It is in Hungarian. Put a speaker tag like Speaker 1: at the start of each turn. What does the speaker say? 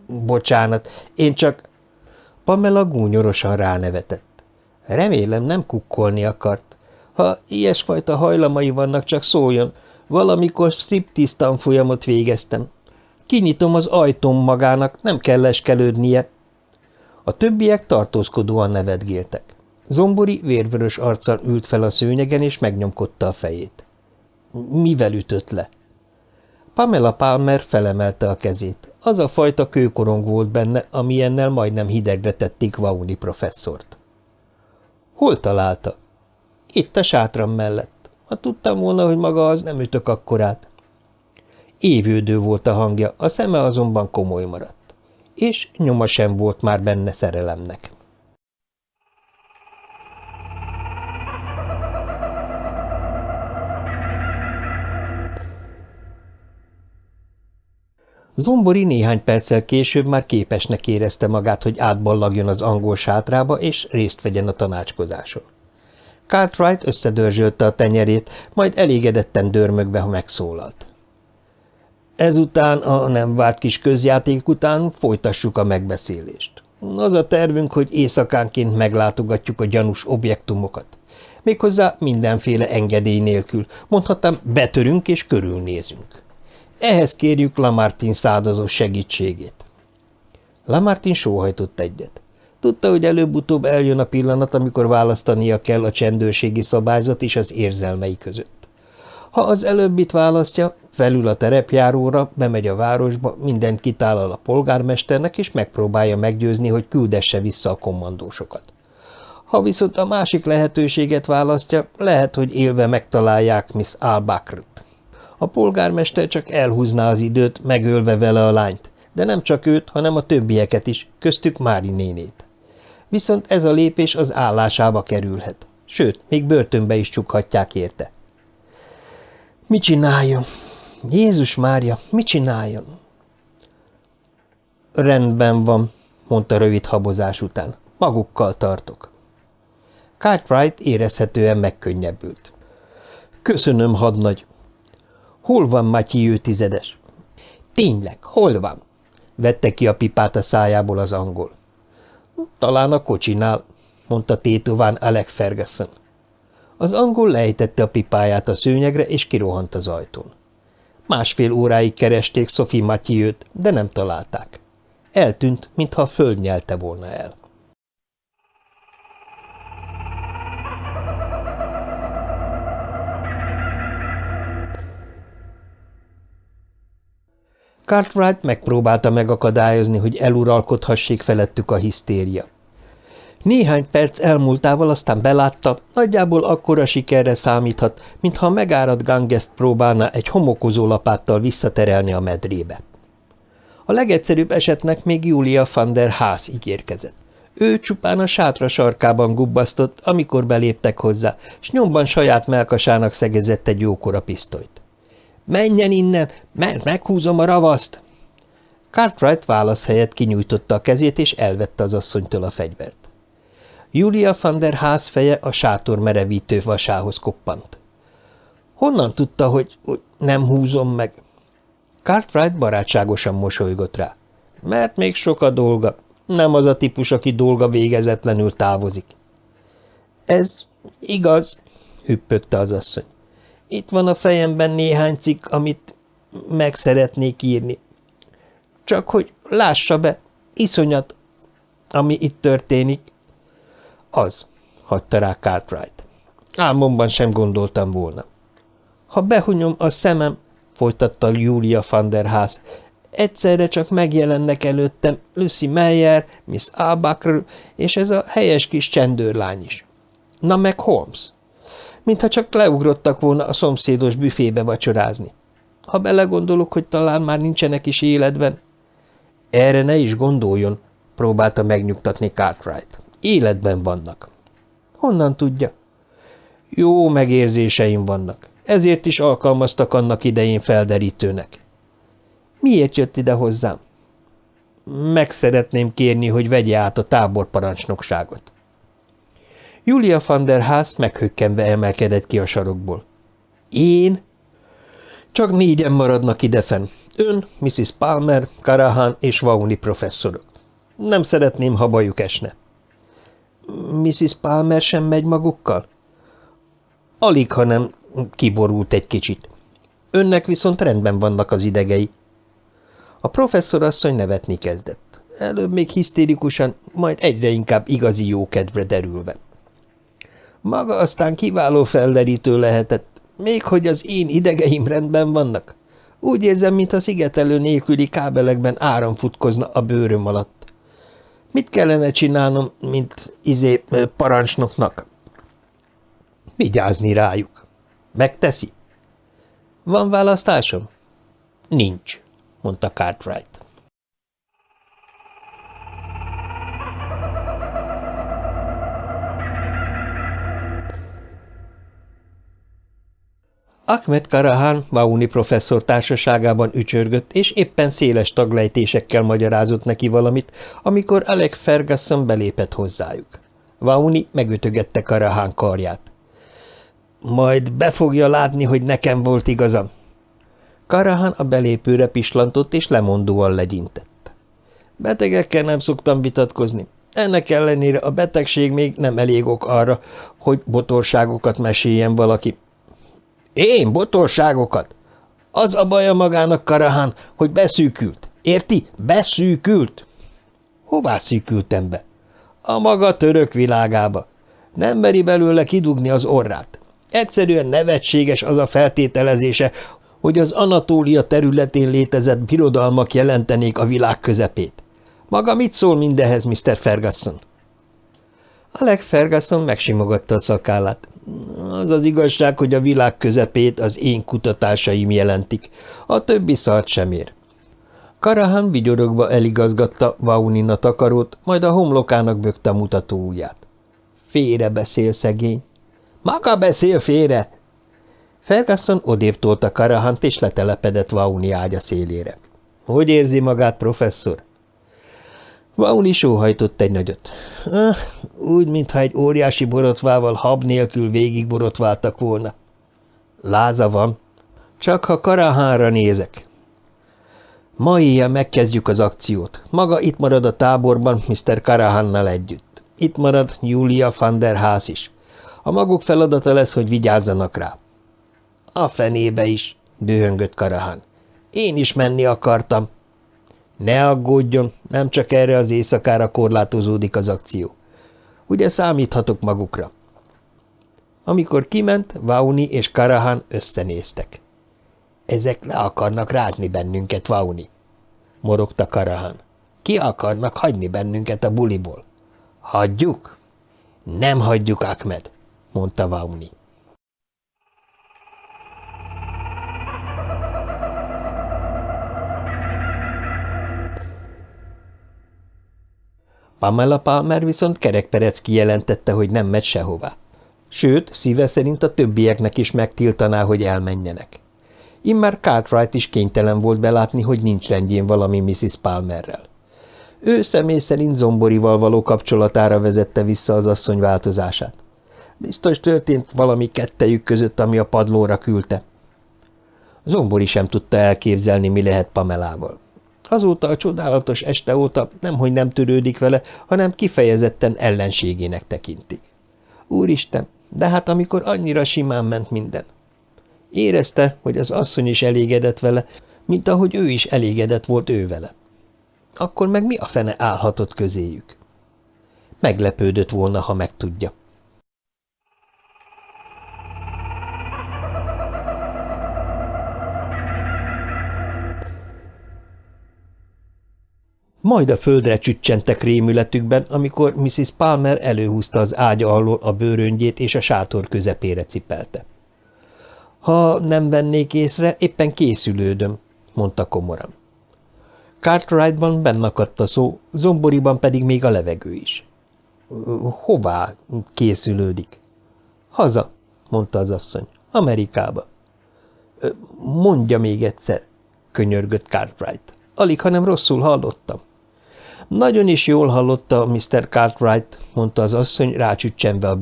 Speaker 1: Bocsánat, én csak... Pamela gúnyorosan ránevetett. Remélem nem kukkolni akart. Ha ilyesfajta hajlamai vannak, csak szóljon. Valamikor striptease tanfolyamot végeztem. Kinyitom az ajtóm magának, nem kell leskelődnie. A többiek tartózkodóan nevetgéltek. Zombori vérvörös arccal ült fel a szőnyegen, és megnyomkodta a fejét. Mivel ütött le? Pamela Palmer felemelte a kezét. Az a fajta kőkorong volt benne, amilyennel majdnem hidegre tették Vaughan professzort. Hol találta? Itt a sátram mellett. Ha tudtam volna, hogy maga az, nem ütök akkorát. Évődő volt a hangja, a szeme azonban komoly maradt. És nyoma sem volt már benne szerelemnek. Zombori néhány perccel később már képesnek érezte magát, hogy átballagjon az angol sátrába, és részt vegyen a tanácskozáson. Cartwright összedörzsölte a tenyerét, majd elégedetten dörmögve megszólalt. Ezután, a nem várt kis közjáték után folytassuk a megbeszélést. Az a tervünk, hogy éjszakánként meglátogatjuk a gyanús objektumokat. Méghozzá mindenféle engedély nélkül, mondhatnám, betörünk és körülnézünk. Ehhez kérjük Lamartine szádazós segítségét. Lamartine sóhajtott egyet. Tudta, hogy előbb-utóbb eljön a pillanat, amikor választania kell a csendőrségi szabályzat és az érzelmei között. Ha az előbbit választja, felül a terepjáróra, bemegy a városba, mindent kitállal a polgármesternek, és megpróbálja meggyőzni, hogy küldesse vissza a kommandósokat. Ha viszont a másik lehetőséget választja, lehet, hogy élve megtalálják Miss Albacrt. A polgármester csak elhúzná az időt, megölve vele a lányt, de nem csak őt, hanem a többieket is, köztük Mári nénét. Viszont ez a lépés az állásába kerülhet, sőt, még börtönbe is csukhatják érte. Mit csináljon? Jézus Mária, mit csináljon? Rendben van, mondta rövid habozás után. Magukkal tartok. Cartwright érezhetően megkönnyebbült. Köszönöm, hadnagy. Hol van Mathieu tizedes? Tényleg, hol van? Vette ki a pipát a szájából az angol. Talán a kocsinál, mondta tétován Alec Ferguson. Az angol lejtette a pipáját a szőnyegre, és kirohant az ajtón. Másfél óráig keresték Sophie Mathieu-t, de nem találták. Eltűnt, mintha a föld nyelte volna el. Cartwright megpróbálta megakadályozni, hogy eluralkodhassék felettük a hisztéria. Néhány perc elmúltával aztán belátta, nagyjából akkora sikerre számíthat, mintha a megáradt Gangest próbálná egy homokozó lapáttal visszaterelni a medrébe. A legegyszerűbb esetnek még Julia van der Haas ígérkezett. Ő csupán a sátra sarkában gubbasztott, amikor beléptek hozzá, s nyomban saját mellkasának szegezett egy jókora pisztolyt. – Menjen innen, mert meghúzom a ravaszt! Cartwright válasz helyett kinyújtotta a kezét, és elvette az asszonytól a fegyvert. Julia van der Haas feje a sátor merevítő vasához koppant. Honnan tudta, hogy nem húzom meg? Cartwright barátságosan mosolygott rá. Mert még sok a dolga. Nem az a típus, aki dolga végezetlenül távozik. Ez igaz, hüppögte az asszony. Itt van a fejemben néhány cikk, amit meg szeretnék írni. Csak hogy lássa be, iszonyat, ami itt történik. Az, hagyta rá Cartwright. Álmomban sem gondoltam volna. Ha behunyom a szemem, folytatta Julia van der Haas, egyszerre csak megjelennek előttem Lucy Meyer, Miss Albacre és ez a helyes kis csendőrlány is. Na meg Holmes. Mintha csak leugrottak volna a szomszédos büfébe vacsorázni. Ha belegondolok, hogy talán már nincsenek is életben. Erre ne is gondoljon, próbálta megnyugtatni Cartwright. Életben vannak. Honnan tudja? Jó megérzéseim vannak. Ezért is alkalmaztak annak idején felderítőnek. Miért jött ide hozzám? Meg szeretném kérni, hogy vegye át a táborparancsnokságot. Julia van der Haas meghökkenve emelkedett ki a sarokból. Én? Csak 4-en maradnak idefenn. Ön, Mrs. Palmer, Carahan és Vaughan professzorok. Nem szeretném, ha bajuk esne. Mrs. Palmer sem megy magukkal? Alig, hanem kiborult egy kicsit. Önnek viszont rendben vannak az idegei. A professzorasszony nevetni kezdett. Előbb még hisztérikusan, majd egyre inkább igazi jókedvre derülve. Maga aztán kiváló felderítő lehetett, még hogy az én idegeim rendben vannak. Úgy érzem, mintha szigetelő nélküli kábelekben áram futkozna a bőröm alatt. Mit kellene csinálnom, mint parancsnoknak? Vigyázni rájuk. Megteszi? Van választásom? Nincs, mondta Cartwright. Ahmed Carahan Vaughan professzor társaságában ücsörgött, és éppen széles taglejtésekkel magyarázott neki valamit, amikor Alec Ferguson belépett hozzájuk. Vaughan megütögette Carahan karját. Majd be fogja látni, hogy nekem volt igazam. Carahan a belépőre pislantott, és lemondóan legyintett. Betegekkel nem szoktam vitatkozni. Ennek ellenére a betegség még nem elég ok arra, hogy botorságokat meséljen valaki. Én botorságokat? Az a baja magának, Carahan, hogy beszűkült. Érti? Beszűkült. Hová szűkültem be? A maga török világába. Nem meri belőle kidugni az orrát. Egyszerűen nevetséges az a feltételezése, hogy az Anatólia területén létezett birodalmak jelentenék a világ közepét. Maga mit szól mindehez, Mr. Ferguson? Alec Ferguson megsimogatta a szakállát. Az az igazság, hogy a világ közepét az én kutatásaim jelentik, a többi szart sem ér. Carahan vigyorogva eligazgatta Vaughan a takarót, majd a homlokának bökte a mutató ujját. Félre beszél, szegény. Maga beszél félre! Ferguson odébb tolta Carahant, és letelepedett Vaughan ágya szélére. Hogy érzi magát, professzor? Vaughan sóhajtott egy nagyot. Úgy, mintha egy óriási borotvával hab nélkül végig borotváltak volna. Láza van. Csak ha Carahanra nézek. Ma éjjel megkezdjük az akciót. Maga itt marad a táborban Mr. Carahannal együtt. Itt marad Julia van der Haas is. A maguk feladata lesz, hogy vigyázzanak rá. A fenébe is, dühöngött Carahan. Én is menni akartam. Ne aggódjon, nem csak erre az éjszakára korlátozódik az akció. Ugye számíthatok magukra? Amikor kiment, Vaughan és Carahan összenéztek. Ezek le akarnak rázni bennünket, Vaughan, morogta Carahan. Ki akarnak hagyni bennünket a buliból? Hagyjuk? Nem hagyjuk, Ahmed, mondta Vaughan. Pamela Palmer viszont kerekperec kijelentette, hogy nem megy sehová. Sőt, szíve szerint a többieknek is megtiltaná, hogy elmenjenek. Immár Cartwright is kénytelen volt belátni, hogy nincs rendjén valami Mrs. Palmerrel. Ő személy szerint Zomborival való kapcsolatára vezette vissza az asszony változását. Biztos történt valami kettejük között, ami a padlóra küldte. Zombori sem tudta elképzelni, mi lehet Pamelával. Azóta a csodálatos este óta nemhogy nem törődik vele, hanem kifejezetten ellenségének tekinti. Úristen, de hát amikor annyira simán ment minden. Érezte, hogy az asszony is elégedett vele, mint ahogy ő is elégedett volt ő vele. Akkor meg mi a fene állhatott közéjük? Meglepődött volna, ha megtudja. Majd a földre csüccsentek rémületükben, amikor Mrs. Palmer előhúzta az ágya alól a bőröngyét, és a sátor közepére cipelte. Ha nem vennék észre, éppen készülődöm, mondta komoran. Cartwrightban bennakadt a szó, Zomboriban pedig még a levegő is. Hová készülődik? Haza, mondta az asszony. Amerikába. Mondja még egyszer, könyörgött Cartwright. Alig, hanem rosszul hallottam. Nagyon is jól hallotta, Mr. Cartwright, mondta az asszony, rácsüccsenve a